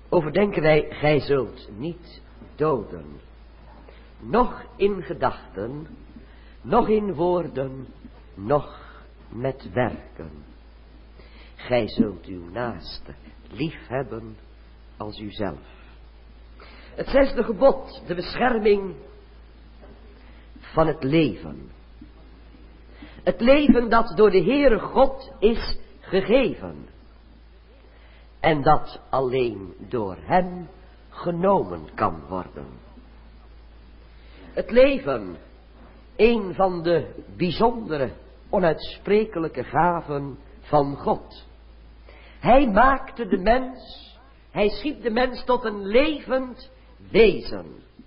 overdenken wij, gij zult niet doden, noch in gedachten, noch in woorden, noch met werken. Gij zult uw naaste lief hebben als uzelf. Het 6e gebod, de bescherming van het leven. Het leven dat door de Heere God is gegeven. En dat alleen door hem genomen kan worden. Het leven, een van de bijzondere, onuitsprekelijke gaven van God. Hij maakte de mens, hij schiep de mens tot een levend wezen.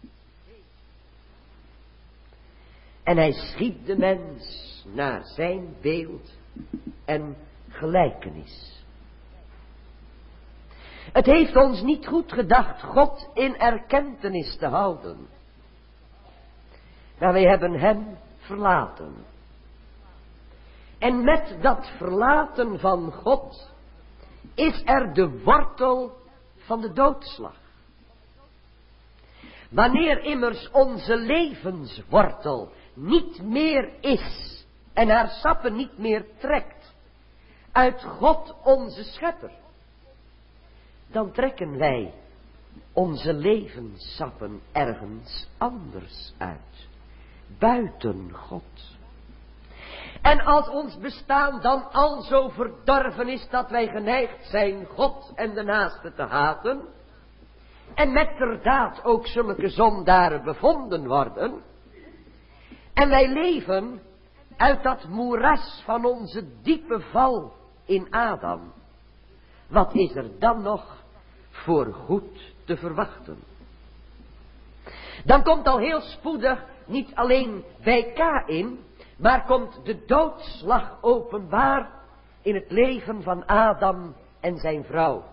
En hij schiep de mens naar zijn beeld en gelijkenis. Het heeft ons niet goed gedacht God in erkentenis te houden. Maar wij hebben hem verlaten. En met dat verlaten van God is er de wortel van de doodslag. Wanneer immers onze levenswortel niet meer is en haar sappen niet meer trekt uit God onze schepper, dan trekken wij onze levenssappen ergens anders uit, buiten God. En als ons bestaan dan al zo verdorven is dat wij geneigd zijn God en de naaste te haten, en metterdaad ook zulke zondaren bevonden worden, en wij leven uit dat moeras van onze diepe val in Adam, wat is er dan nog voor goed te verwachten? Dan komt al heel spoedig niet alleen bij Kaïn, maar komt de doodslag openbaar in het leven van Adam en zijn vrouw.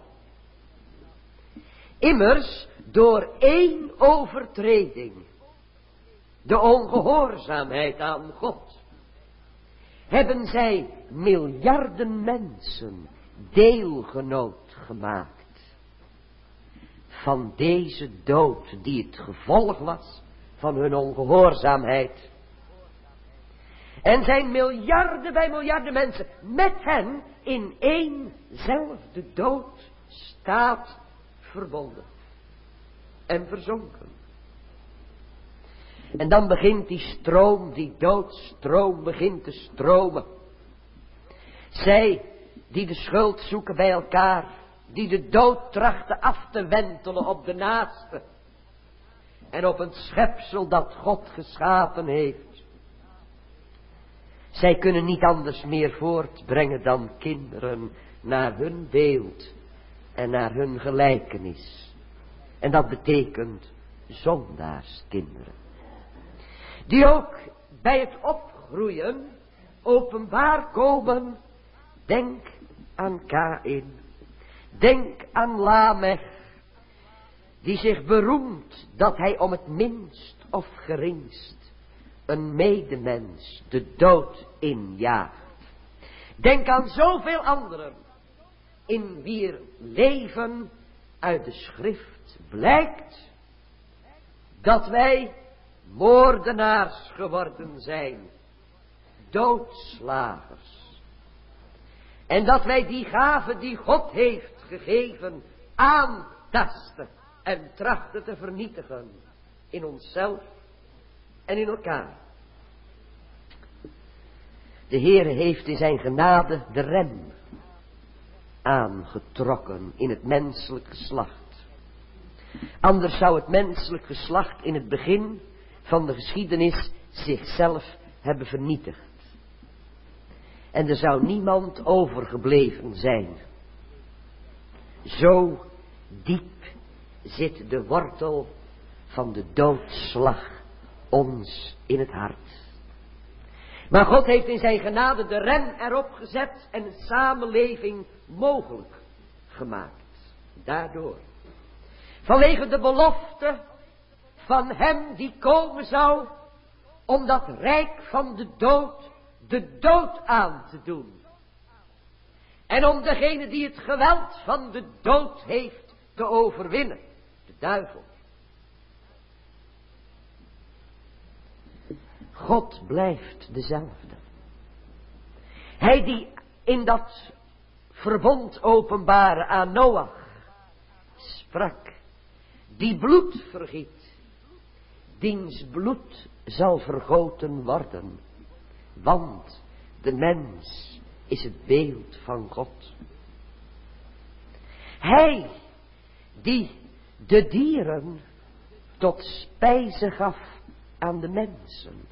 Immers door één overtreding, de ongehoorzaamheid aan God, hebben zij miljarden mensen deelgenoot gemaakt van deze dood die het gevolg was van hun ongehoorzaamheid. En zijn miljarden bij miljarden mensen met hen in éénzelfde doodstaat verbonden en verzonken. En dan begint die stroom, die doodstroom begint te stromen. Zij die de schuld zoeken bij elkaar, die de dood trachten af te wentelen op de naaste en op een schepsel dat God geschapen heeft. Zij kunnen niet anders meer voortbrengen dan kinderen naar hun beeld en naar hun gelijkenis. En dat betekent zondaarskinderen. Die ook bij het opgroeien openbaar komen. Denk aan Kaïn. Denk aan Lamech, die zich beroemt dat hij om het minst of geringst een medemens de dood injaagt. Denk aan zoveel anderen in wier leven uit de schrift blijkt dat wij moordenaars geworden zijn, doodslagers. En dat wij die gave die God heeft gegeven aantasten en trachten te vernietigen in onszelf en in elkaar. De Heere heeft in zijn genade de rem aangetrokken in het menselijk geslacht. Anders zou het menselijk geslacht in het begin van de geschiedenis zichzelf hebben vernietigd. En er zou niemand overgebleven zijn. Zo diep zit de wortel van de doodslag ons in het hart. Maar God heeft in zijn genade de rem erop gezet en een samenleving mogelijk gemaakt. Daardoor. Vanwege de belofte van hem die komen zou om dat rijk van de dood aan te doen. En om degene die het geweld van de dood heeft te overwinnen, de duivel. God blijft dezelfde. Hij die in dat verbond openbaren aan Noach sprak, die bloed vergiet, diens bloed zal vergoten worden, want de mens is het beeld van God. Hij die de dieren tot spijze gaf aan de mensen,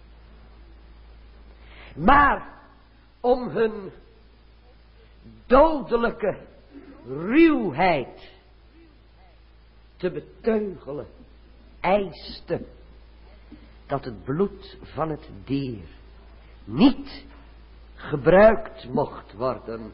maar om hun dodelijke ruwheid te beteugelen, eiste dat het bloed van het dier niet gebruikt mocht worden,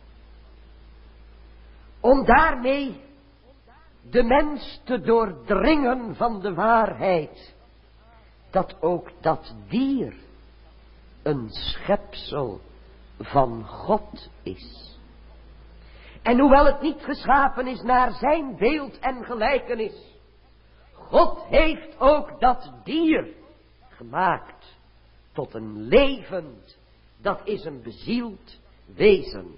om daarmee de mens te doordringen van de waarheid, dat ook dat dier een schepsel van God is. En hoewel het niet geschapen is naar zijn beeld en gelijkenis, God heeft ook dat dier gemaakt tot een levend, dat is een bezield wezen.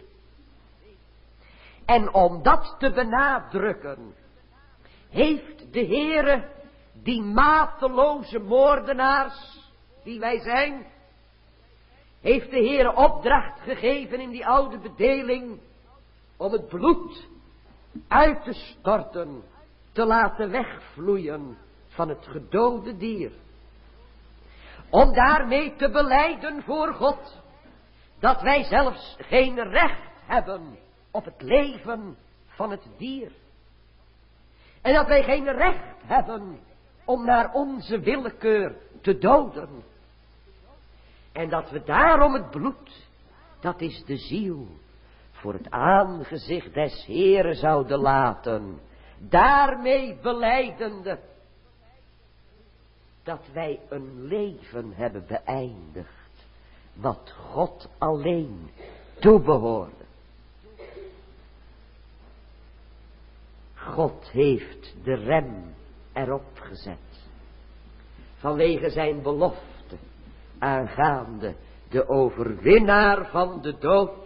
En om dat te benadrukken, heeft de Heere die mateloze moordenaars, die wij zijn, heeft de Heere opdracht gegeven in die oude bedeling, om het bloed uit te storten, te laten wegvloeien van het gedode dier. Om daarmee te belijden voor God, dat wij zelfs geen recht hebben op het leven van het dier. En dat wij geen recht hebben om naar onze willekeur te doden. En dat we daarom het bloed, dat is de ziel, voor het aangezicht des Heeren zouden laten. Daarmee belijdende dat wij een leven hebben beëindigd, wat God alleen toebehoorde. God heeft de rem erop gezet, vanwege zijn belofte aangaande de overwinnaar van de dood.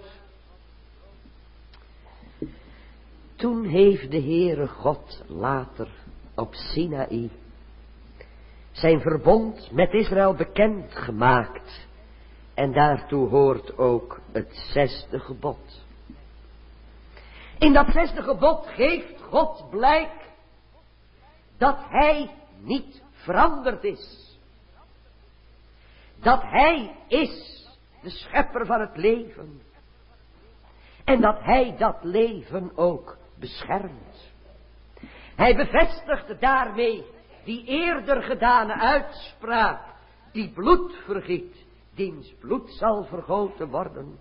Toen heeft de Heere God later op Sinaï zijn verbond met Israël bekend gemaakt. En daartoe hoort ook het 6e gebod. In dat 6e gebod geeft God blijk dat hij niet veranderd is. Dat hij is de schepper van het leven. En dat hij dat leven ook beschermt. Hij bevestigt daarmee die eerder gedane uitspraak, die bloed vergiet, diens bloed zal vergoten worden.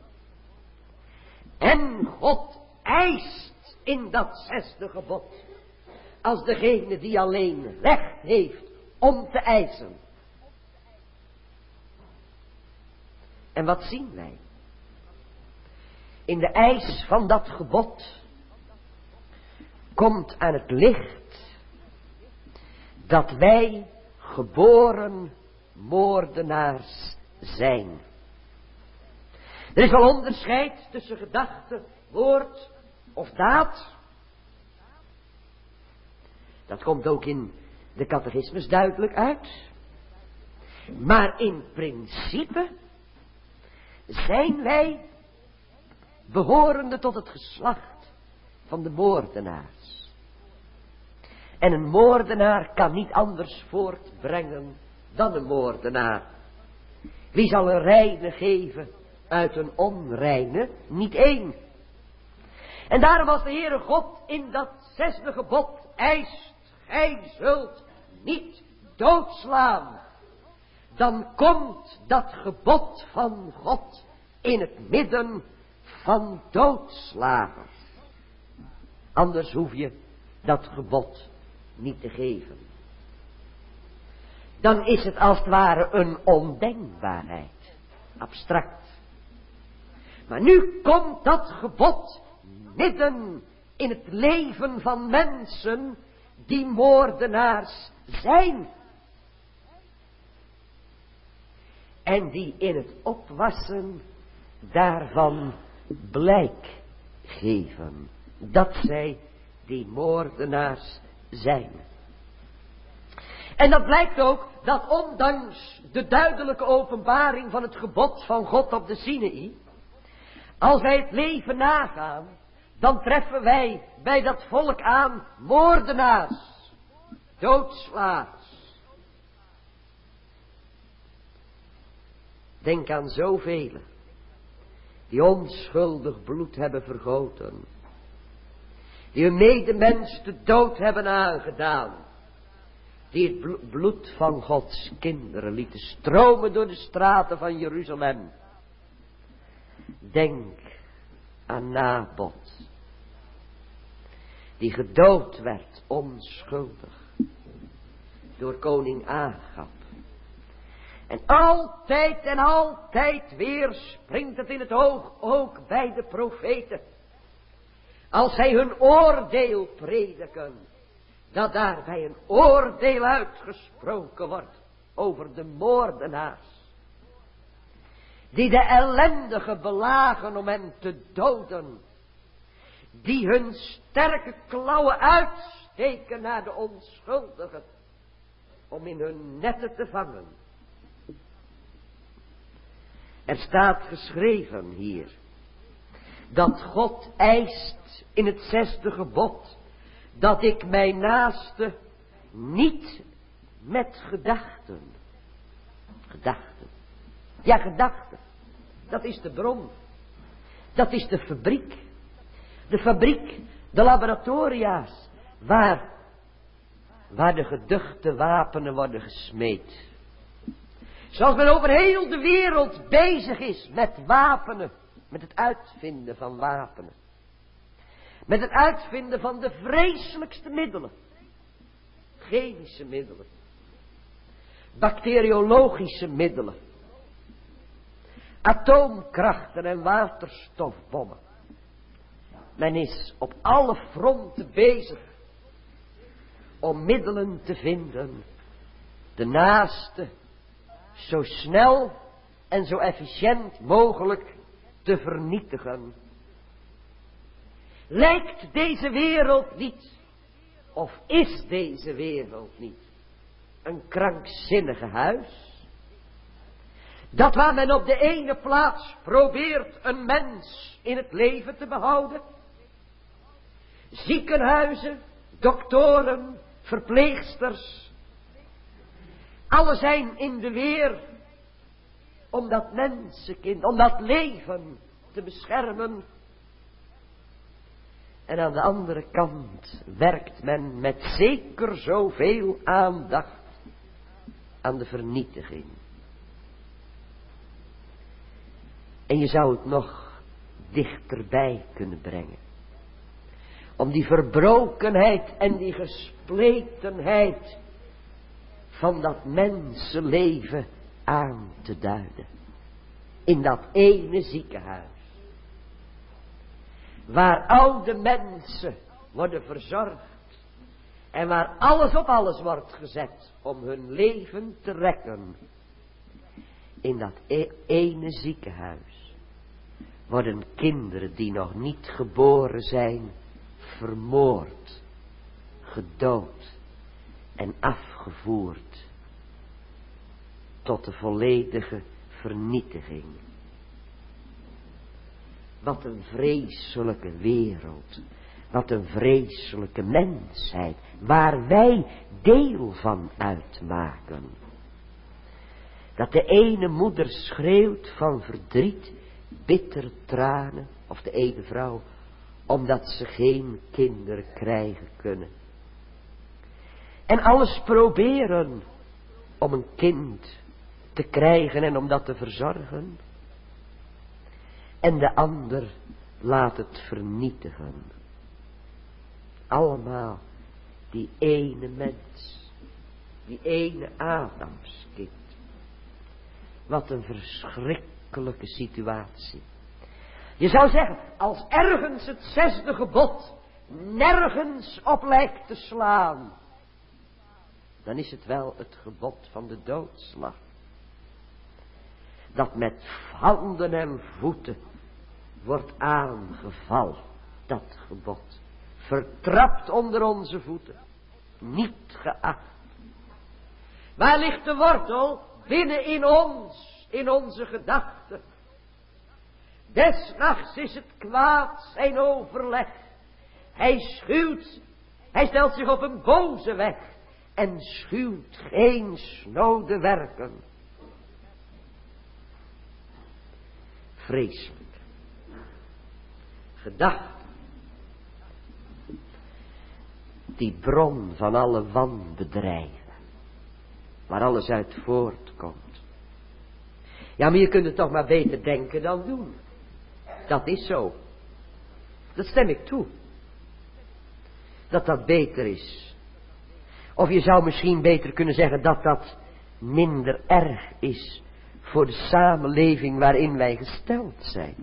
En God eist in dat 6e gebod, als degene die alleen recht heeft om te eisen. En wat zien wij? In de eis van dat gebod komt aan het licht dat wij geboren moordenaars zijn. Er is wel onderscheid tussen gedachte, woord of daad. Dat komt ook in de catechismus duidelijk uit. Maar in principe zijn wij behorende tot het geslacht van de moordenaars. En een moordenaar kan niet anders voortbrengen dan een moordenaar. Wie zal een reine geven uit een onreine? Niet één. En daarom als de Heere God in dat 6e gebod eist, gij zult niet doodslaan, dan komt dat gebod van God in het midden van doodslagers. Anders hoef je dat gebod niet te geven. Dan is het als het ware een ondenkbaarheid. Abstract. Maar nu komt dat gebod midden in het leven van mensen die moordenaars zijn. En die in het opwassen daarvan blijk geven dat zij die moordenaars zijn. En dat blijkt ook dat ondanks de duidelijke openbaring van het gebod van God op de Sinaï, als wij het leven nagaan, dan treffen wij bij dat volk aan moordenaars, doodslaars. Denk aan zoveel die onschuldig bloed hebben vergoten, die hun medemens de dood hebben aangedaan, die het bloed van Gods kinderen lieten stromen door de straten van Jeruzalem. Denk aan Nabot, die gedood werd onschuldig door koning Agab. En altijd weer springt het in het oog, ook bij de profeten. Als zij hun oordeel prediken, dat daarbij een oordeel uitgesproken wordt over de moordenaars, die de ellendigen belagen om hen te doden, die hun sterke klauwen uitsteken naar de onschuldigen, om in hun netten te vangen. Er staat geschreven hier, dat God eist in het 6e gebod, dat ik mijn naaste niet met gedachten. Ja, gedachten. Dat is de bron. Dat is de fabriek. De fabriek, de laboratoria's, waar de geduchte wapenen worden gesmeed. Zoals men over heel de wereld bezig is met wapenen, met het uitvinden van wapenen. Met het uitvinden van de vreselijkste middelen. Chemische middelen. Bacteriologische middelen. Atoomkrachten en waterstofbommen. Men is op alle fronten bezig om middelen te vinden. De naaste zo snel en zo efficiënt mogelijk te vernietigen. Lijkt deze wereld niet, of is deze wereld niet, een krankzinnige huis? Dat waar men op de ene plaats probeert een mens in het leven te behouden. Ziekenhuizen, doktoren, verpleegsters. Alle zijn in de weer om dat mensenkind, om dat leven te beschermen. En aan de andere kant werkt men met zeker zoveel aandacht aan de vernietiging. En je zou het nog dichterbij kunnen brengen. Om die verbrokenheid en die gespletenheid van dat mensenleven aan te duiden. In dat ene ziekenhuis. Waar oude mensen worden verzorgd. En waar alles op alles wordt gezet om hun leven te rekken. In dat ene ziekenhuis worden kinderen die nog niet geboren zijn vermoord, gedood en afgevoerd tot de volledige vernietiging. Wat een vreselijke wereld, wat een vreselijke mensheid, waar wij deel van uitmaken. Dat de ene moeder schreeuwt van verdriet, bittere tranen, of de ene vrouw, omdat ze geen kinderen krijgen kunnen. En alles proberen om een kind te krijgen en om dat te verzorgen. En de ander laat het vernietigen. Allemaal die ene mens, die ene Adamskind. Wat een verschrikkelijke situatie. Je zou zeggen, als ergens het 6e gebod nergens op lijkt te slaan, dan is het wel het gebod van de doodslag. Dat met handen en voeten wordt aangevallen, dat gebod. Vertrapt onder onze voeten, niet geacht. Waar ligt de wortel? Binnen in ons, in onze gedachten. Des nachts is het kwaad zijn overleg. Hij schuwt, hij stelt zich op een boze weg en schuwt geen snode werken. Vreselijk. Gedachten. Die bron van alle wanbedrijven. Waar alles uit voortkomt. Ja, maar je kunt het toch maar beter denken dan doen. Dat is zo. Dat stem ik toe. Dat dat beter is. Of je zou misschien beter kunnen zeggen dat dat minder erg is voor de samenleving waarin wij gesteld zijn.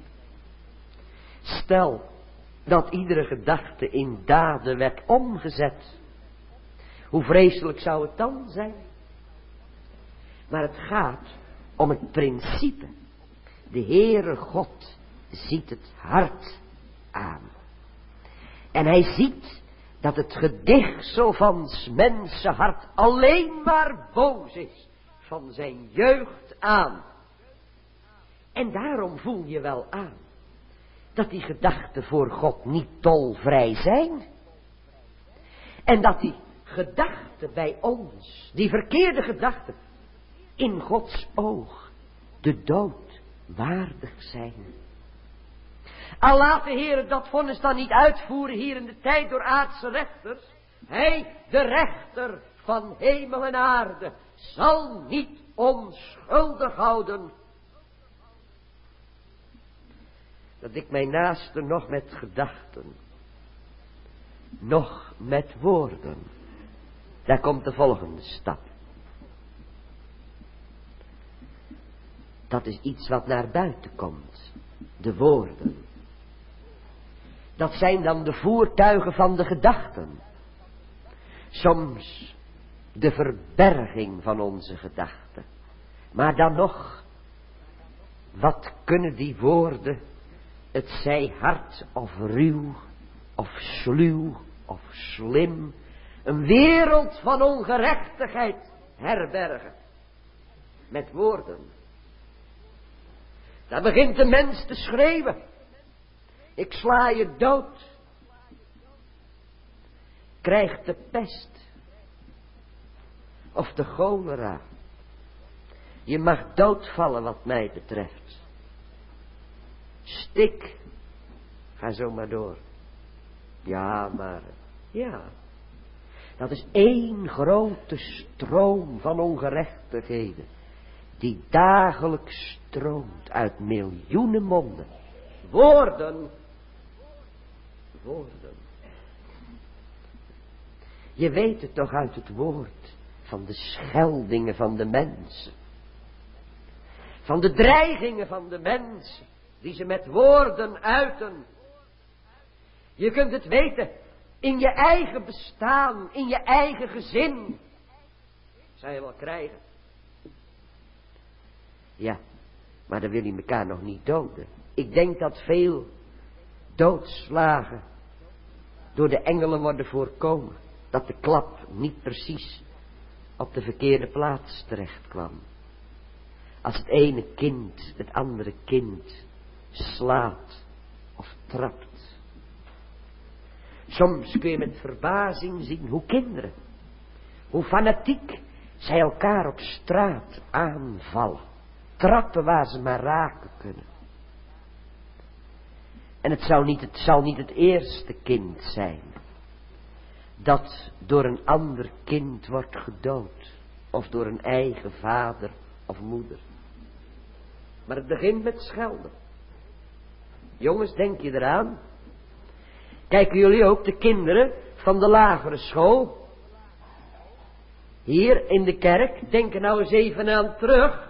Stel dat iedere gedachte in daden werd omgezet. Hoe vreselijk zou het dan zijn? Maar het gaat om het principe. De Heere God ziet het hart aan. En hij ziet dat het gedichtsel van 's mensen hart alleen maar boos is van zijn jeugd aan. En daarom voel je wel aan dat die gedachten voor God niet tolvrij zijn. En dat die gedachten bij ons, die verkeerde gedachten, in Gods oog de dood waardig zijn. Al laat de Heer dat vonnis dan niet uitvoeren hier in de tijd door aardse rechters. Hij, de rechter van hemel en aarde, zal niet onschuldig houden. Dat ik mijn naaste nog met gedachten, nog met woorden. Daar komt de volgende stap. Dat is iets wat naar buiten komt. De woorden. Dat zijn dan de voertuigen van de gedachten. Soms de verberging van onze gedachten. Maar dan nog, wat kunnen die woorden, het zij hard of ruw, of sluw, of slim, een wereld van ongerechtigheid herbergen. Met woorden. Daar begint de mens te schreeuwen. Ik sla je dood. Krijgt de pest. Of de cholera. Je mag doodvallen wat mij betreft. Stik. Ga zo maar door. Ja, maar. Ja. Dat is één grote stroom van ongerechtigheden. Die dagelijks stroomt uit miljoenen monden. Woorden. Woorden. Je weet het toch uit het woord van de scheldingen van de mensen. Van de dreigingen van de mensen die ze met woorden uiten. Je kunt het weten in je eigen bestaan, in je eigen gezin. Zou je wel krijgen. Ja, maar dan wil je elkaar nog niet doden. Ik denk dat veel doodslagen door de engelen worden voorkomen. Dat de klap niet precies op de verkeerde plaats terecht kwam. Als het ene kind het andere kind slaat of trapt. Soms kun je met verbazing zien hoe kinderen, hoe fanatiek zij elkaar op straat aanvallen. Trappen waar ze maar raken kunnen. En het zal niet het eerste kind zijn dat door een ander kind wordt gedood. Of door een eigen vader of moeder. Maar het begint met schelden. Jongens, denk je eraan? Kijken jullie ook de kinderen van de lagere school? Hier in de kerk, denk er nou eens even aan terug.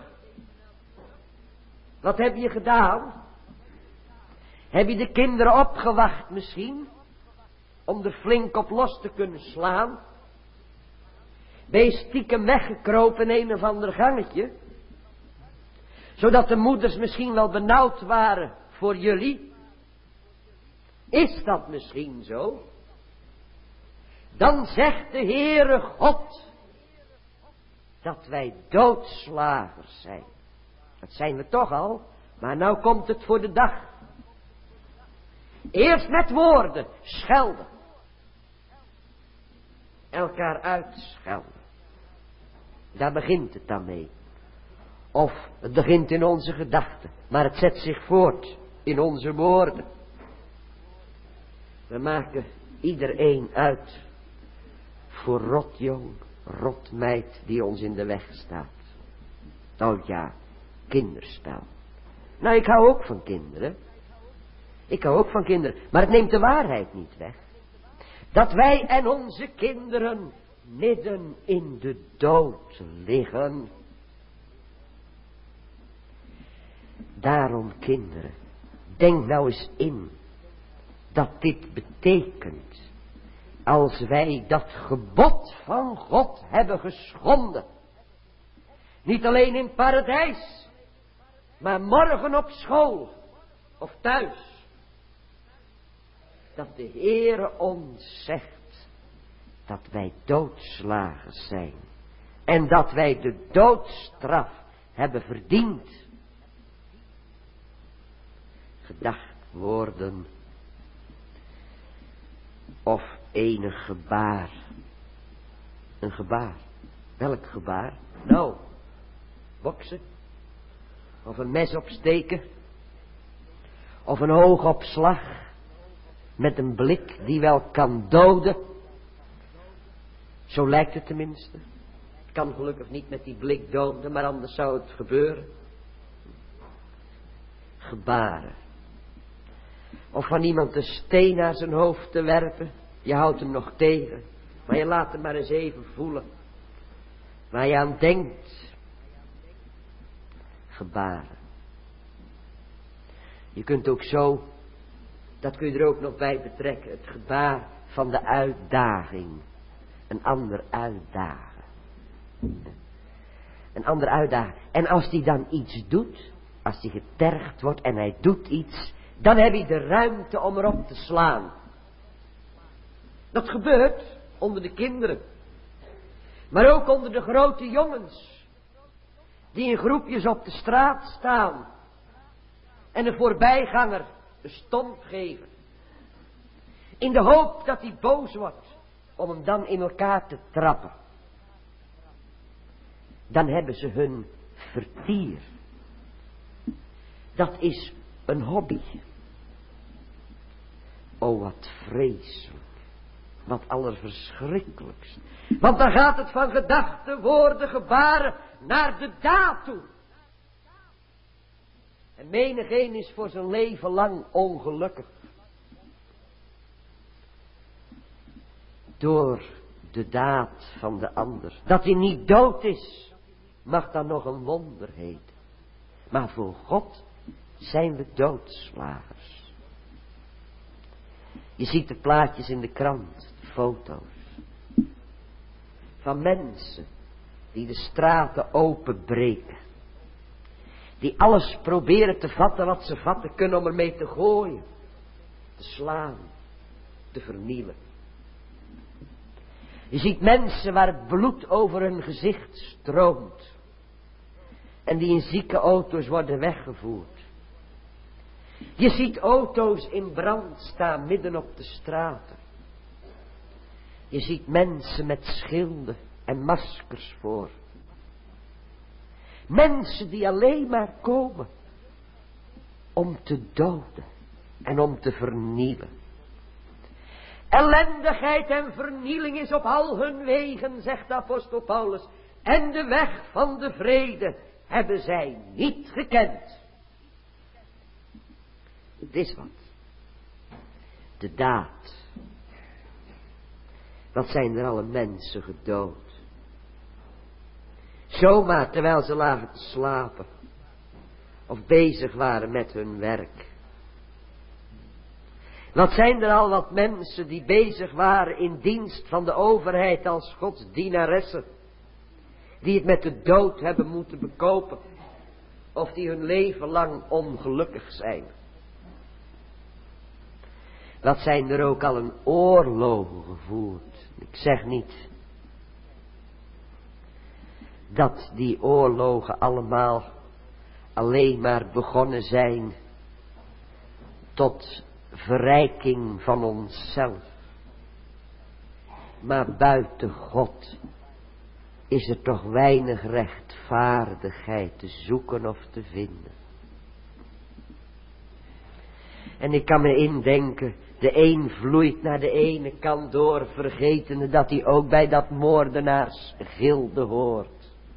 Wat heb je gedaan? Heb je de kinderen opgewacht misschien? om er flink op los te kunnen slaan? Ben je stiekem weggekropen in een of ander gangetje? Zodat de moeders misschien wel benauwd waren voor jullie? Is dat misschien zo? Dan zegt de Heere God dat wij doodslagers zijn. Dat zijn we toch al, maar nou komt het voor de dag. Eerst met woorden, schelden. Elkaar uitschelden. Daar begint het dan mee. Of het begint in onze gedachten, maar het zet zich voort in onze woorden. We maken iedereen uit voor rotjong, rotmeid die ons in de weg staat. Oh ja, kinderspel. Nou, ik hou ook van kinderen. Ik hou ook van kinderen, maar het neemt de waarheid niet weg. Dat wij en onze kinderen midden in de dood liggen. Daarom, kinderen, denk nou eens in dat dit betekent, als wij dat gebod van God hebben geschonden, niet alleen in het paradijs, maar morgen op school of thuis, dat de Heere ons zegt dat wij doodslagers zijn en dat wij de doodstraf hebben verdiend. Gedacht worden of enig gebaar. Een gebaar. Welk gebaar? Nou, boksen. Of een mes opsteken. Of een oogopslag. Met een blik die wel kan doden. Zo lijkt het tenminste. Het kan gelukkig niet met die blik doden, maar anders zou het gebeuren. Gebaren. Of van iemand een steen naar zijn hoofd te werpen. Je houdt hem nog tegen. Maar je laat hem maar eens even voelen. Waar je aan denkt. Gebaren. Je kunt ook zo. Dat kun je er ook nog bij betrekken. Het gebaar van de uitdaging. Een ander uitdagen. Een ander uitdagen. En als die dan iets doet. Als die getergd wordt en hij doet iets. Dan heb je de ruimte om erop te slaan. Dat gebeurt onder de kinderen. Maar ook onder de grote jongens. Die in groepjes op de straat staan. En een voorbijganger een stomp geven. In de hoop dat hij boos wordt. Om hem dan in elkaar te trappen. Dan hebben ze hun vertier. Dat is een hobby. Oh, wat vreselijk. Wat allerverschrikkelijkst. Want dan gaat het van gedachten, woorden, gebaren naar de daad toe. En menigeen is voor zijn leven lang ongelukkig. Door de daad van de ander. Dat hij niet dood is, mag dan nog een wonder heten. Maar voor God zijn we doodslagers. Je ziet de plaatjes in de krant, de foto's. Van mensen die de straten openbreken. Die alles proberen te vatten wat ze vatten kunnen om ermee te gooien. Te slaan. Te vernielen. Je ziet mensen waar het bloed over hun gezicht stroomt. En die in zieke auto's worden weggevoerd. Je ziet auto's in brand staan midden op de straten. Je ziet mensen met schilden en maskers voor. Mensen die alleen maar komen om te doden en om te vernielen. Ellendigheid en vernieling is op al hun wegen, zegt de apostel Paulus. En de weg van de vrede hebben zij niet gekend. Het is wat. De daad. Wat zijn er alle mensen gedood. Zomaar terwijl ze lagen te slapen. Of bezig waren met hun werk. Wat zijn er al wat mensen die bezig waren in dienst van de overheid als Gods dienaressen. Die het met de dood hebben moeten bekopen. Of die hun leven lang ongelukkig zijn. Wat zijn er ook al een oorlogen gevoerd. Ik zeg niet dat die oorlogen allemaal alleen maar begonnen zijn tot verrijking van onszelf. Maar buiten God is er toch weinig rechtvaardigheid te zoeken of te vinden. En ik kan me indenken, de een vloeit naar de ene kant door, vergetende dat hij ook bij dat moordenaarsgilde hoort.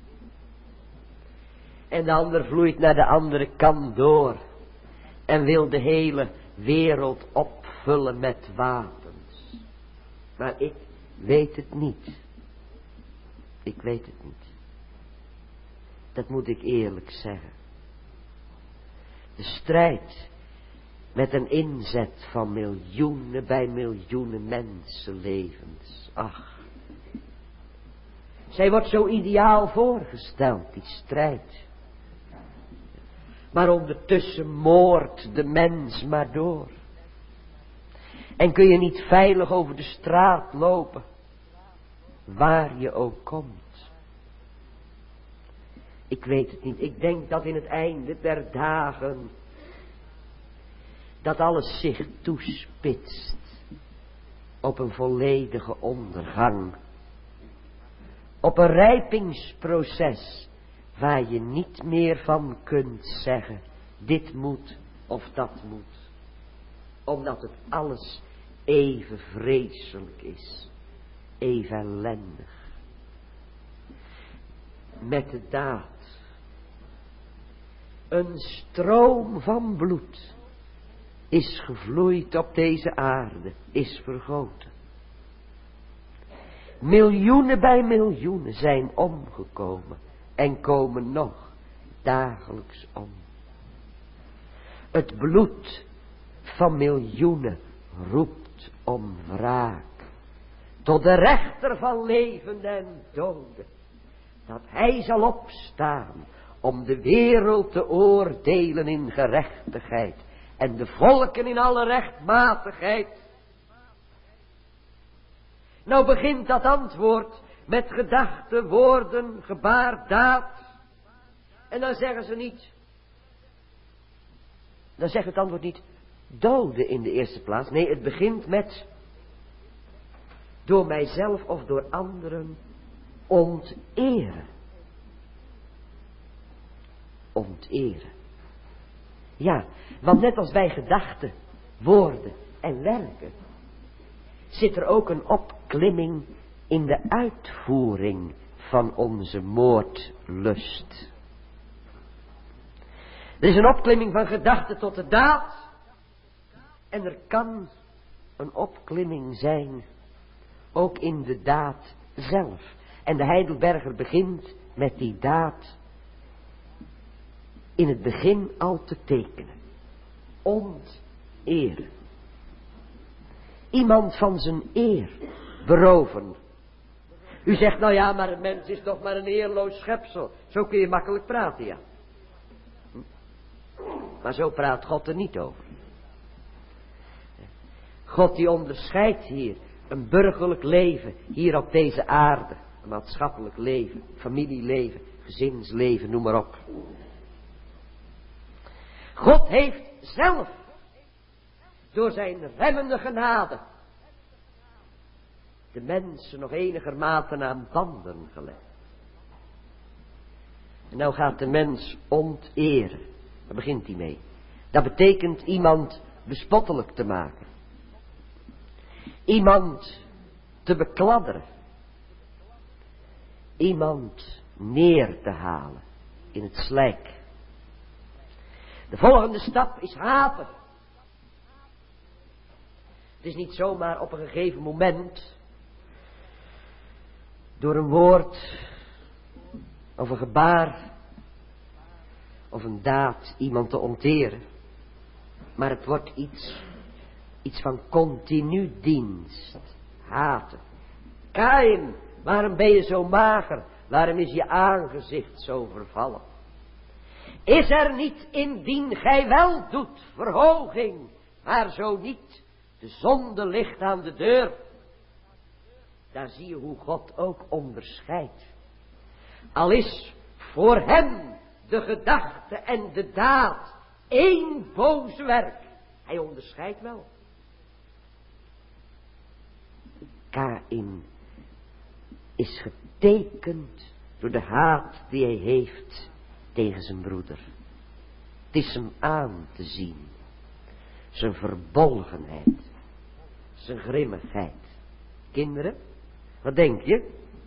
En de ander vloeit naar de andere kant door en wil de hele wereld opvullen met wapens. Maar ik weet het niet. Ik weet het niet. Dat moet ik eerlijk zeggen. De strijd met een inzet van miljoenen bij miljoenen mensenlevens. Ach. Zij wordt zo ideaal voorgesteld, die strijd. Maar ondertussen moordt de mens maar door. En kun je niet veilig over de straat lopen, waar je ook komt. Ik weet het niet. Ik denk dat in het einde der dagen dat alles zich toespitst op een volledige ondergang. Op een rijpingsproces waar je niet meer van kunt zeggen, dit moet of dat moet. Omdat het alles even vreselijk is, even ellendig. Met de daad. Een stroom van bloed is gevloeid op deze aarde, is vergoten. Miljoenen bij miljoenen zijn omgekomen en komen nog dagelijks om. Het bloed van miljoenen roept om wraak tot de rechter van levenden en doden, dat hij zal opstaan om de wereld te oordelen in gerechtigheid en de volken in alle rechtmatigheid. Nou begint dat antwoord met gedachten, woorden, gebaar, daad. En dan zeggen ze niet, dan zegt het antwoord niet doden in de eerste plaats. Nee, het begint met door mijzelf of door anderen onteren. Onteren. Ja, want net als bij gedachten, woorden en werken zit er ook een opklimming in de uitvoering van onze moordlust. Er is een opklimming van gedachte tot de daad. En er kan een opklimming zijn, ook in de daad zelf. En de Heidelberger begint met die daad in het begin al te tekenen. Onteren. Iemand van zijn eer beroven. U zegt, nou ja, maar een mens is toch maar een eerloos schepsel. Zo kun je makkelijk praten, ja. Maar zo praat God er niet over. God die onderscheidt hier een burgerlijk leven, hier op deze aarde. Een maatschappelijk leven, familieleven, gezinsleven, noem maar op. God heeft zelf door zijn remmende genade de mensen nog enigermate aan banden gelegd. En nou gaat de mens onteren. Daar begint hij mee. Dat betekent iemand bespottelijk te maken. Iemand te bekladderen. Iemand neer te halen in het slijk. De volgende stap is haten. Het is niet zomaar op een gegeven moment door een woord of een gebaar of een daad iemand te onteren. Maar het wordt iets Iets van continu dienst. Haten. Kaïn, waarom ben je zo mager? Waarom is je aangezicht zo vervallen? Is er niet indien gij wel doet verhoging, maar zo niet, de zonde ligt aan de deur. Daar zie je hoe God ook onderscheidt. Al is voor hem de gedachte en de daad één boos werk. Hij onderscheidt wel. Kaïn is getekend door de haat die hij heeft tegen zijn broeder. Het is hem aan te zien. Zijn verbolgenheid. Zijn grimmigheid. Kinderen, wat denk je?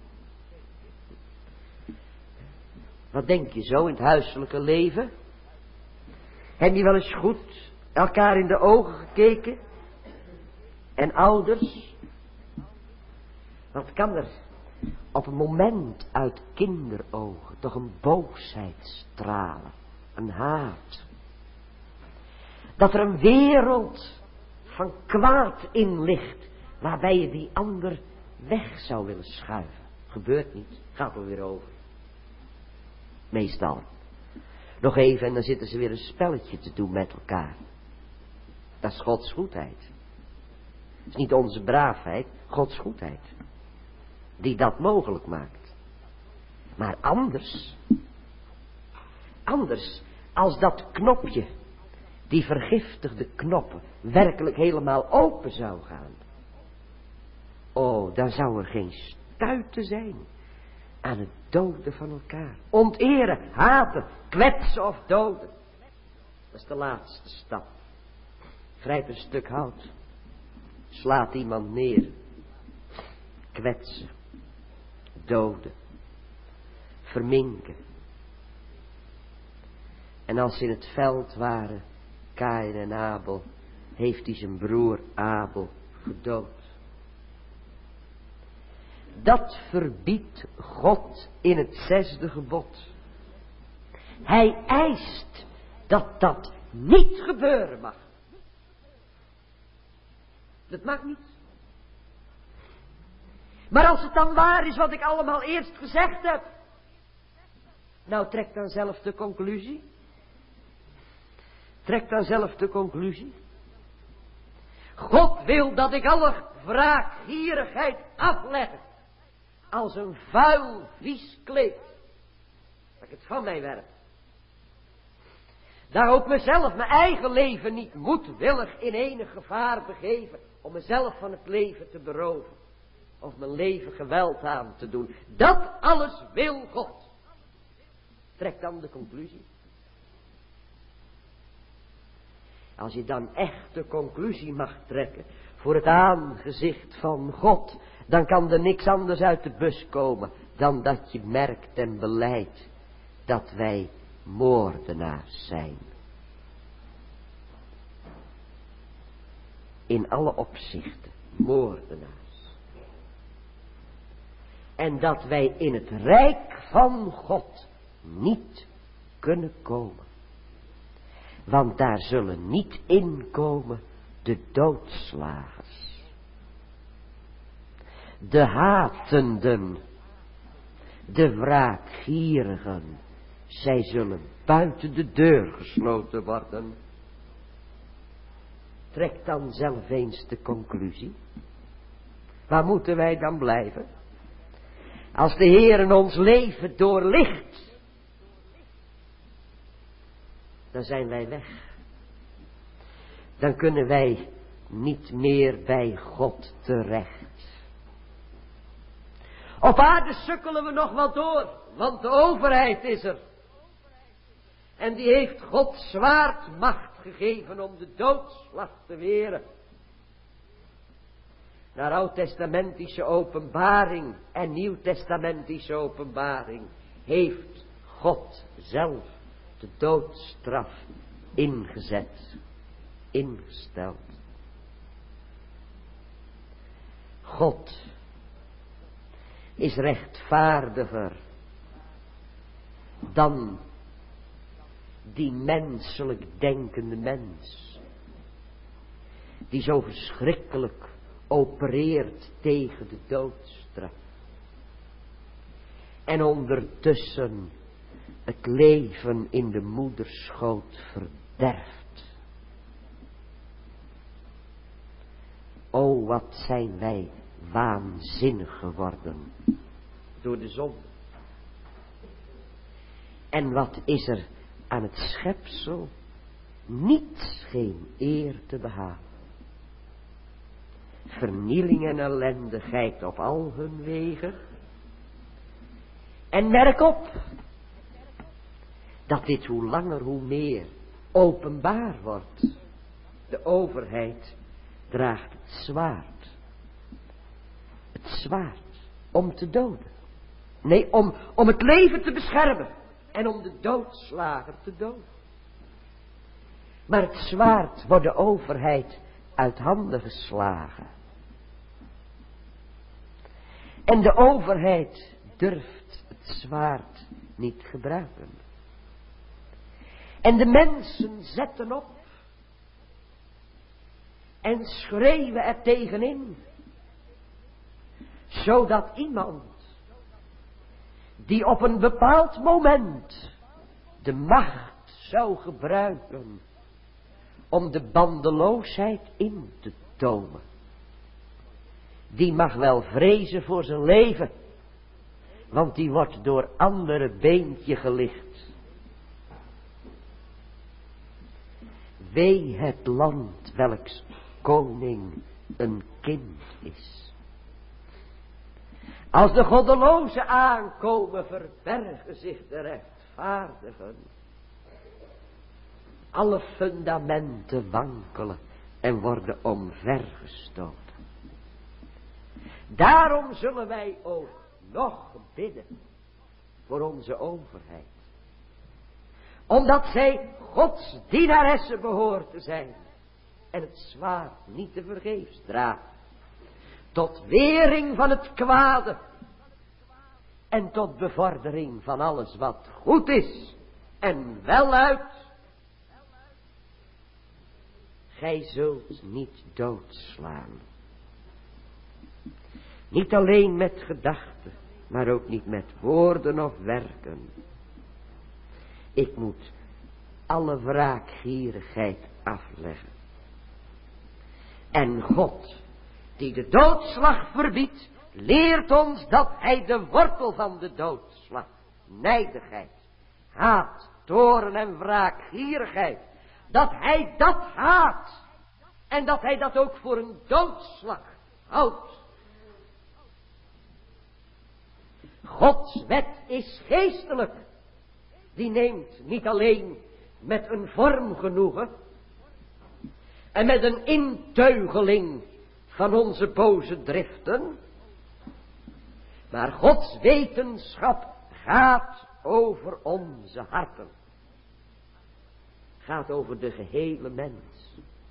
Wat denk je zo in het huiselijke leven? Heb je wel eens goed elkaar in de ogen gekeken? En ouders? Wat kan er op een moment uit kinderogen toch een boosheid stralen? Een haat. Dat er een wereld van kwaad in ligt, waarbij je die ander weg zou willen schuiven. Gebeurt niet, gaat er weer over. Meestal. Nog even en dan zitten ze weer een spelletje te doen met elkaar. Dat is Gods goedheid. Het is niet onze braafheid, Gods goedheid. Die dat mogelijk maakt. Maar anders, als dat knopje, die vergiftigde knoppen, werkelijk helemaal open zou gaan. Oh, dan zou er geen stuiten zijn aan het doden van elkaar. Onteren, haten, kwetsen of doden. Dat is de laatste stap. Grijp een stuk hout. Slaat iemand neer. Kwetsen. Doden. Verminken. En als ze in het veld waren, Kaïn en Abel, heeft hij zijn broer Abel gedood. Dat verbiedt God in het 6e gebod. Hij eist dat dat niet gebeuren mag. Dat mag niet. Maar als het dan waar is wat ik allemaal eerst gezegd heb. Nou, trek dan zelf de conclusie. Trek dan zelf de conclusie. God wil dat ik alle wraakgierigheid afleg. Als een vuil, vies kleed. Dat ik het van mij werp. Daar ook mezelf, mijn eigen leven niet moedwillig in enig gevaar begeven. Om mezelf van het leven te beroven. Of mijn leven geweld aan te doen. Dat alles wil God. Trek dan de conclusie. Als je dan echt de conclusie mag trekken voor het aangezicht van God, dan kan er niks anders uit de bus komen dan dat je merkt en belijdt dat wij moordenaars zijn. In alle opzichten moordenaars. En dat wij in het rijk van God niet kunnen komen. Want daar zullen niet inkomen de doodslagers. De hatenden. De wraakgierigen. Zij zullen buiten de deur gesloten worden. Trek dan zelf eens de conclusie. Waar moeten wij dan blijven? Als de Heer ons leven doorlicht. Dan zijn wij weg. Dan kunnen wij niet meer bij God terecht. Op aarde sukkelen we nog wel door, want de overheid is er. En die heeft God zwaardmacht gegeven om de doodslag te weren. Naar oud-testamentische openbaring en nieuw-testamentische openbaring heeft God zelf de doodstraf ingezet, ingesteld. God is rechtvaardiger dan die menselijk denkende mens. die zo verschrikkelijk opereert tegen de doodstraf. En ondertussen het leven in de moederschoot verderft. O, wat zijn wij waanzinnig geworden door de zonde. En wat is er aan het schepsel niets geen eer te behalen. Vernieling en ellendigheid op al hun wegen. En merk op dat dit hoe langer hoe meer openbaar wordt. De overheid draagt het zwaard. Het zwaard om te doden. Nee, om het leven te beschermen. En om de doodslager te doden. Maar het zwaard wordt de overheid uit handen geslagen. En de overheid durft het zwaard niet gebruiken. En de mensen zetten op. En schreeuwen er tegenin. Zodat iemand die op een bepaald moment de macht zou gebruiken om de bandeloosheid in te tomen, die mag wel vrezen voor zijn leven, want die wordt door andere beentje gelicht. Wee het land welks koning een kind is. Als de goddelozen aankomen, verbergen zich de rechtvaardigen. Alle fundamenten wankelen en worden omvergestoten. Daarom zullen wij ook nog bidden voor onze overheid. Omdat zij Gods dienaressen behoort te zijn. En het zwaard niet te vergeefs draagt. Tot wering van het kwade. En tot bevordering van alles wat goed is. En weluit. Gij zult niet doodslaan. Niet alleen met gedachten. Maar ook niet met woorden of werken. Ik moet alle wraakgierigheid afleggen. En God, die de doodslag verbiedt, leert ons dat hij de wortel van de doodslag, nijdigheid, haat, toorn en wraakgierigheid, dat hij dat haat en dat hij dat ook voor een doodslag houdt. Gods wet is geestelijk. Die neemt niet alleen met een vorm genoegen en met een inteugeling van onze boze driften, maar Gods wetenschap gaat over onze harten. Gaat over de gehele mens.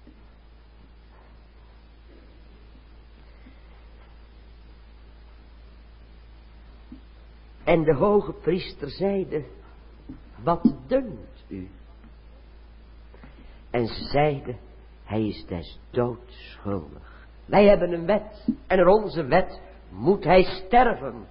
En de hoge priester zeide, wat dunkt u? En ze zeiden, hij is des doods schuldig. Wij hebben een wet en in onze wet moet hij sterven.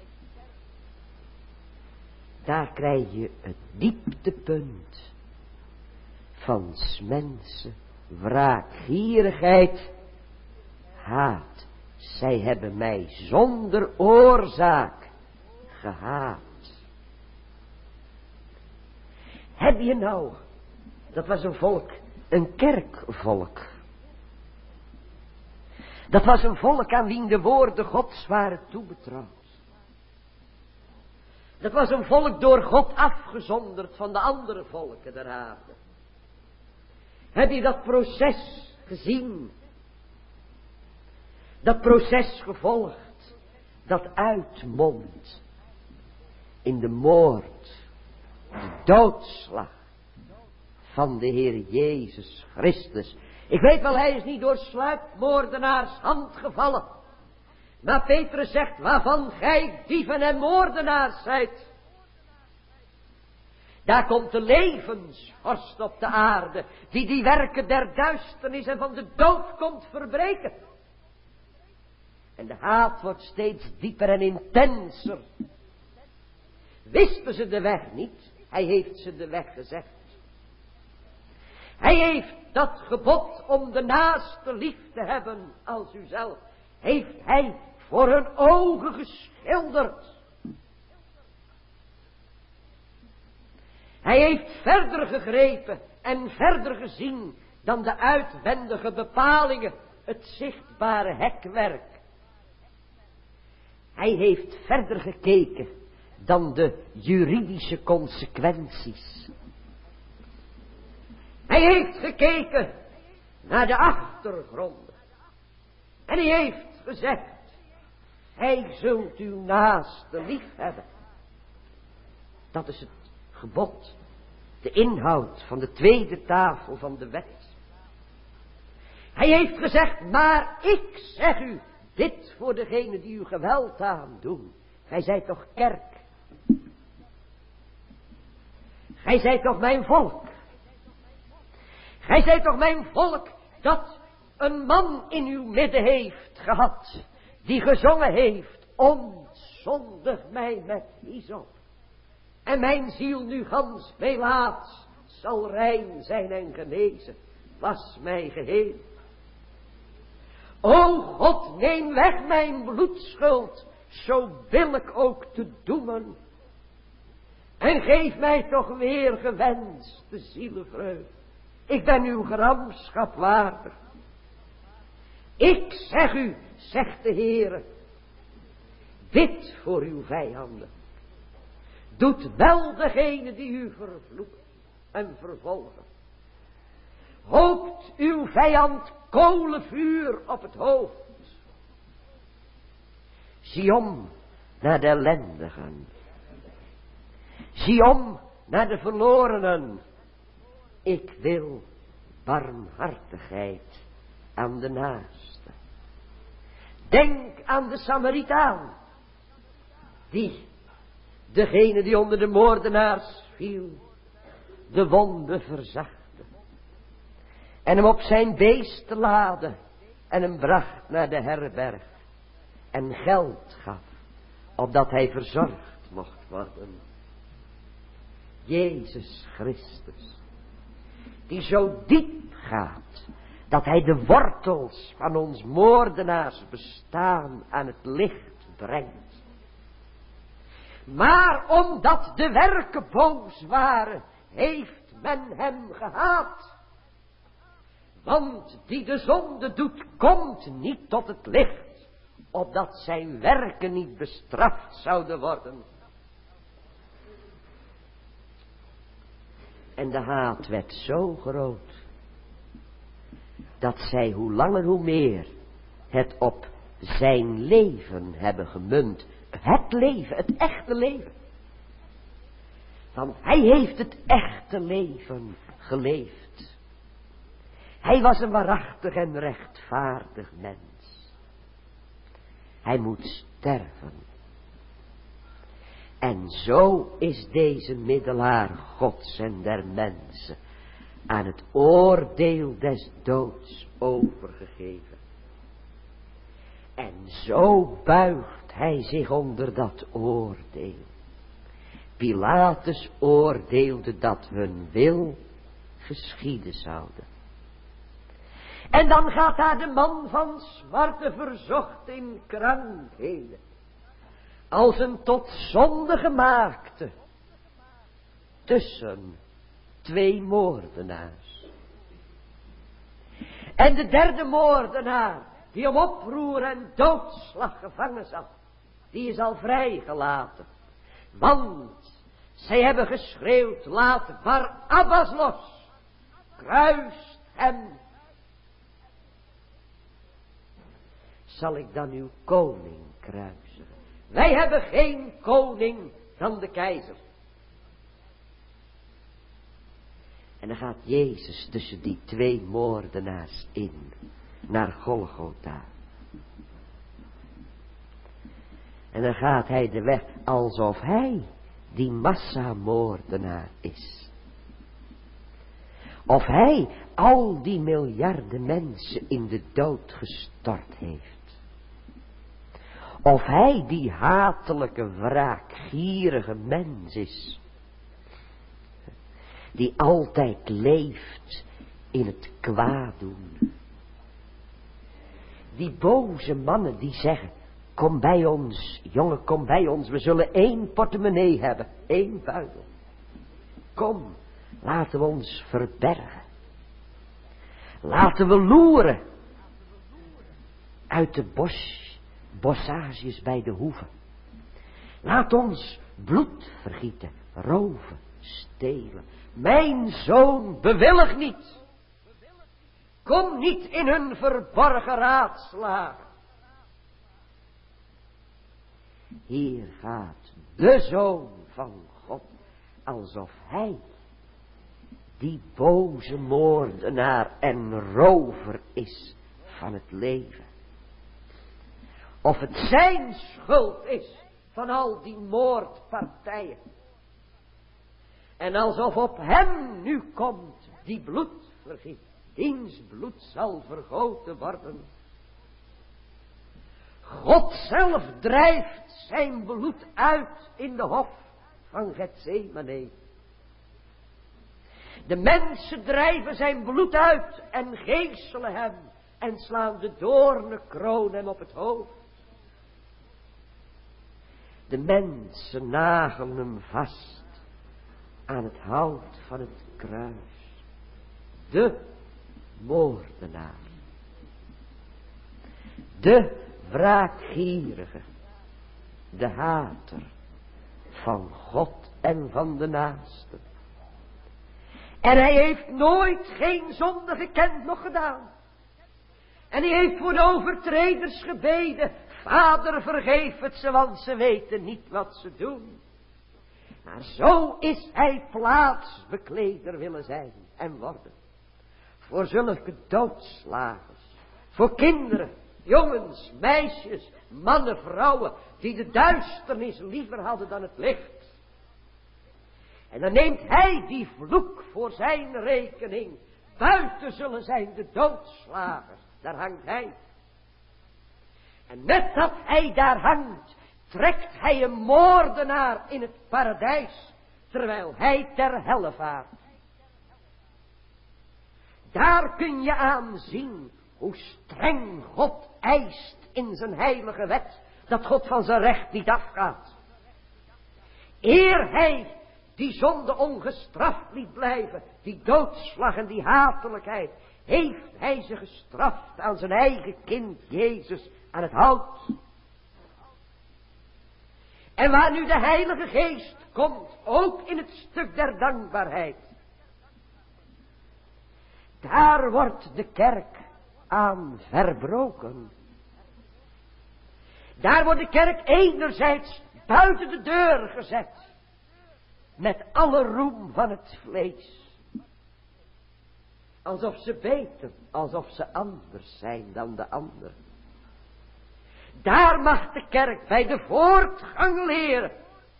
Daar krijg je het dieptepunt van 's mensen wraakgierigheid, haat. Zij hebben mij zonder oorzaak gehaat. Heb je nou, dat was een volk, een kerkvolk. Dat was een volk aan wie de woorden Gods waren toebetrouwd. Dat was een volk door God afgezonderd van de andere volken der aarde. Heb je dat proces gezien? Dat proces gevolgd, dat uitmondt in de moord, de doodslag van de Heer Jezus Christus. Ik weet wel, hij is niet door sluipmoordenaars hand gevallen. Maar Petrus zegt, waarvan gij dieven en moordenaars zijt. Daar komt de levensvorst op de aarde, die werken der duisternis en van de dood komt verbreken. En de haat wordt steeds dieper en intenser. Wisten ze de weg niet? Hij heeft ze de weg gezegd. Hij heeft dat gebod om de naaste lief te hebben als uzelf, heeft hij voor hun ogen geschilderd. Hij heeft verder gegrepen en verder gezien dan de uitwendige bepalingen, het zichtbare hekwerk. Hij heeft verder gekeken dan de juridische consequenties. Hij heeft gekeken naar de achtergronden. En hij heeft gezegd, gij zult uw naaste lief hebben. Dat is het gebod, de inhoud van de tweede tafel van de wet. Hij heeft gezegd, maar ik zeg u, dit voor degene die u geweld aandoen. Gij zijt toch kerk? Gij zijt toch mijn volk? Gij zijt toch mijn volk dat een man in uw midden heeft gehad, die gezongen heeft, ontzondig mij met hyssop. En mijn ziel nu gans melaats zal rein zijn en genezen, was mij geheel. O God, neem weg mijn bloedschuld, zo billijk ook te doemen. En geef mij toch weer gewenste zielenvreugd. Ik ben uw gramschap waardig. Ik zeg u, zegt de Heere, bid voor uw vijanden. Doet wel degene die u vervloeken en vervolgen. Hoopt uw vijand kolenvuur op het hoofd. Zie om naar de ellendigen. Zie om naar de verlorenen. Ik wil barmhartigheid aan de naaste. Denk aan de Samaritaan, die, degene die onder de moordenaars viel, de wonde verzachtte. En hem op zijn beest laadde en hem bracht naar de herberg. En geld gaf, opdat hij verzorgd mocht worden. Jezus Christus, die zo diep gaat, dat hij de wortels van ons moordenaars bestaan aan het licht brengt. Maar omdat de werken boos waren, heeft men hem gehaat. Want die de zonde doet, komt niet tot het licht, opdat zijn werken niet bestraft zouden worden. En de haat werd zo groot, dat zij hoe langer hoe meer het op zijn leven hebben gemunt. Het leven, het echte leven. Want hij heeft het echte leven geleefd. Hij was een waarachtig en rechtvaardig mens. Hij moet sterven. En zo is deze middelaar Gods en der mensen aan het oordeel des doods overgegeven. En zo buigt hij zich onder dat oordeel. Pilatus oordeelde dat hun wil geschieden zouden. En dan gaat daar de man van smarte verzocht in krankheden, als een tot zonde gemaakte, tussen twee moordenaars. En de derde moordenaar, die om oproer en doodslag gevangen zat, die is al vrijgelaten. Want zij hebben geschreeuwd, laat Barabbas los, kruist hem. Zal ik dan uw koning kruisen? Wij hebben geen koning dan de keizer. En dan gaat Jezus tussen die twee moordenaars in, naar Golgotha. En dan gaat hij de weg alsof hij die massamoordenaar is. Of hij al die miljarden mensen in de dood gestort heeft. Of hij die hatelijke, wraakgierige mens is. Die altijd leeft in het kwaad doen. Die boze mannen die zeggen, kom bij ons, jongen, kom bij ons, we zullen 1 portemonnee hebben, 1 buidel. Kom, laten we ons verbergen. Laten we loeren uit de bossages bij de hoeve. Laat ons bloed vergieten, roven, stelen. Mijn zoon, bewillig niet. Kom niet in hun verborgen raadslagen. Hier gaat de Zoon van God, alsof hij die boze moordenaar en rover is van het leven. Of het zijn schuld is van al die moordpartijen. En alsof op hem nu komt die bloedvergiet, diens bloed zal vergoten worden. God zelf drijft zijn bloed uit in de hof van Getsemane. De mensen drijven zijn bloed uit en geeselen hem en slaan de doornenkroon hem op het hoofd. De mensen nagelen hem vast aan het hout van het kruis. De moordenaar. De wraakgierige. De hater van God en van de naaste. En hij heeft nooit geen zonde gekend nog gedaan. En hij heeft voor de overtreders gebeden, Vader vergeef het ze, want ze weten niet wat ze doen. Maar zo is hij plaatsbekleder willen zijn en worden. Voor zulke doodslagers. Voor kinderen, jongens, meisjes, mannen, vrouwen, die de duisternis liever hadden dan het licht. En dan neemt hij die vloek voor zijn rekening. Buiten zullen zijn de doodslagers. Daar hangt hij. En met dat hij daar hangt, trekt hij een moordenaar in het paradijs, terwijl hij ter helle vaart. Daar kun je aan zien hoe streng God eist in zijn heilige wet, dat God van zijn recht niet afgaat. Eer hij die zonde ongestraft liet blijven, die doodslag en die hatelijkheid, heeft hij ze gestraft aan zijn eigen kind Jezus aan het hout. En waar nu de Heilige Geest komt, ook in het stuk der dankbaarheid, daar wordt de kerk aan verbroken. Daar wordt de kerk enerzijds buiten de deur gezet, met alle roem van het vlees. Alsof ze beter, alsof ze anders zijn dan de anderen. Daar mag de kerk bij de voortgang leren.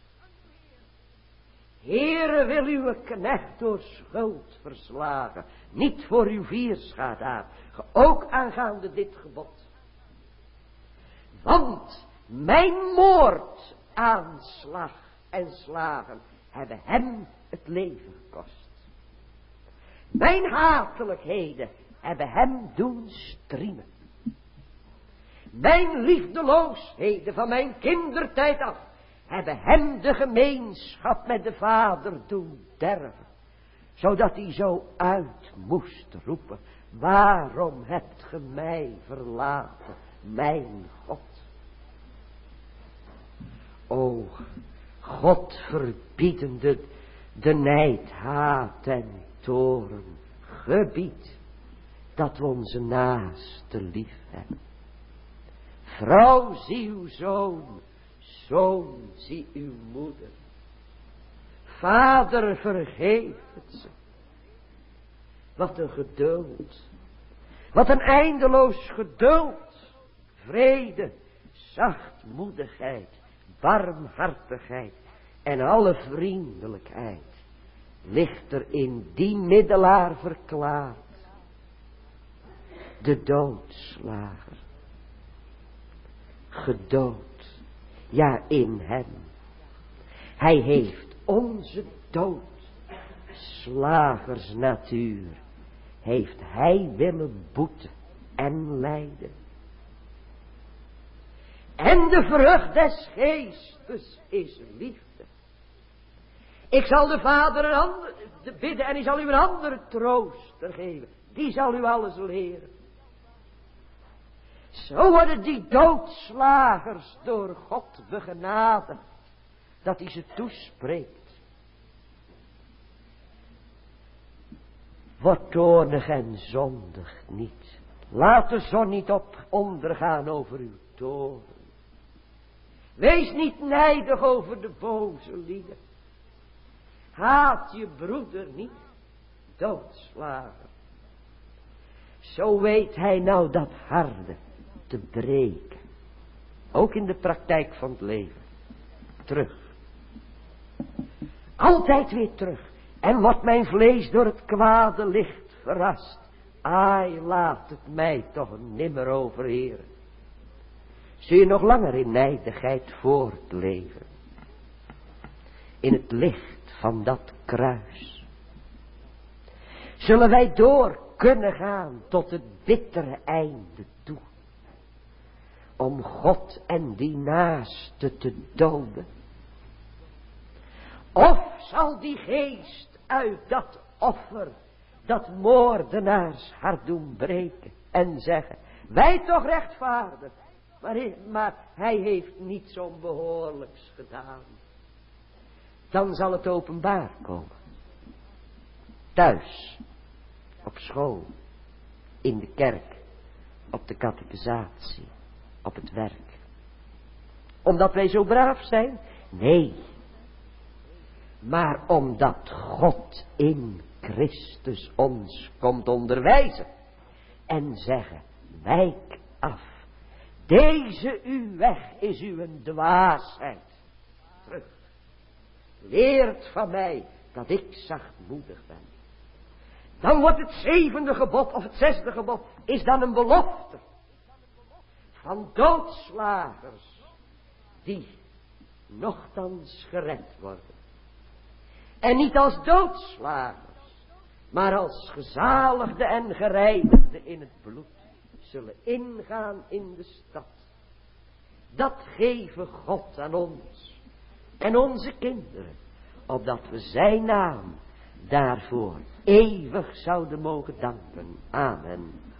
Heere, wil uw knecht door schuld verslagen, niet voor uw vierschaadaar, ook aangaande dit gebod. Want mijn moord, aanslag en slagen hebben hem het leven gekost. Mijn hatelijkheden hebben hem doen striemen. Mijn liefdeloosheden van mijn kindertijd af hebben hem de gemeenschap met de Vader doen derven. Zodat hij zo uit moest roepen, waarom hebt ge mij verlaten, mijn God? O, God verbiedende de nijd, haat en toorn, gebied dat we onze naaste lief hebben. Vrouw, zie uw zoon, zoon, zie uw moeder. Vader, vergeef het ze. Wat een geduld, wat een eindeloos geduld, vrede, zachtmoedigheid, barmhartigheid en alle vriendelijkheid ligt er in die middelaar verklaard. De doodslager. Gedood. Ja, in hem. Hij heeft onze doodslagersnatuur. Heeft hij willen boeten en lijden. En de vrucht des geestes is liefde. Ik zal de Vader een ander bidden en hij zal u een andere trooster geven. Die zal u alles leren. Zo worden die doodslagers door God begenadigd. Dat hij ze toespreekt. Word toornig en zondig niet. Laat de zon niet op ondergaan over uw toorn. Wees niet nijdig over de boze lieden. Haat je broeder niet, doodslager. Zo weet hij nou dat harde te breken. Ook in de praktijk van het leven. Terug. Altijd weer terug. En wordt mijn vlees door het kwade licht verrast. Ai, laat het mij toch nimmer overheren. Zul je nog langer in nijdigheid voortleven. In het licht van dat kruis. Zullen wij door kunnen gaan tot het bittere einde toe. Om God en die naaste te doden. Of zal die geest uit dat offer, dat moordenaars hart doen breken. En zeggen, wij toch rechtvaardig. Maar hij heeft niets onbehoorlijks gedaan. Dan zal het openbaar komen. Thuis. Op school. In de kerk. Op de catechisatie. Op het werk. Omdat wij zo braaf zijn? Nee. Maar omdat God in Christus ons komt onderwijzen. En zeggen, wijk af. Deze uw weg is uw dwaasheid. Terug. Leert van mij dat ik zachtmoedig ben. Dan wordt het 7e gebod of het 6e gebod is dan een belofte. Van doodslagers die nochtans gered worden. En niet als doodslagers, maar als gezaligde en gereinigde in het bloed. Zullen ingaan in de stad. Dat geven God aan ons. En onze kinderen. Opdat we zijn naam daarvoor eeuwig zouden mogen danken. Amen.